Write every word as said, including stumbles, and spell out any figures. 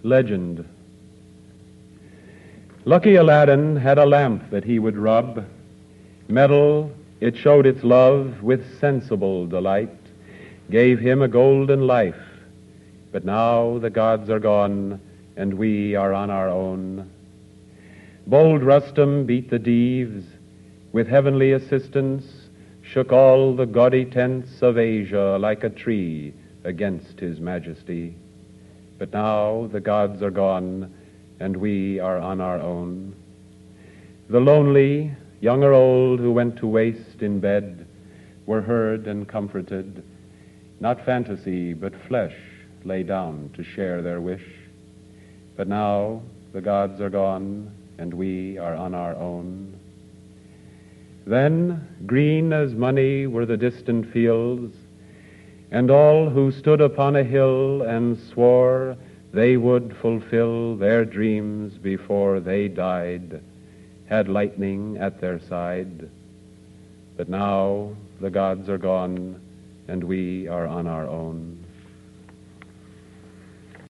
Legend. Lucky Aladdin had a lamp that he would rub. Metal, it showed its love with sensible delight, gave him a golden life. But now the gods are gone, and we are on our own. Bold Rustum beat the Deves, with heavenly assistance, shook all the gaudy tents of Asia like a tree against his majesty. But now the gods are gone, and we are on our own. The lonely, young or old, who went to waste in bed, were heard and comforted. Not fantasy, but flesh lay down to share their wish. But now the gods are gone, and we are on our own. Then, green as money were the distant fields, and all who stood upon a hill and swore they would fulfill their dreams before they died, had lightning at their side. But now the gods are gone, and we are on our own.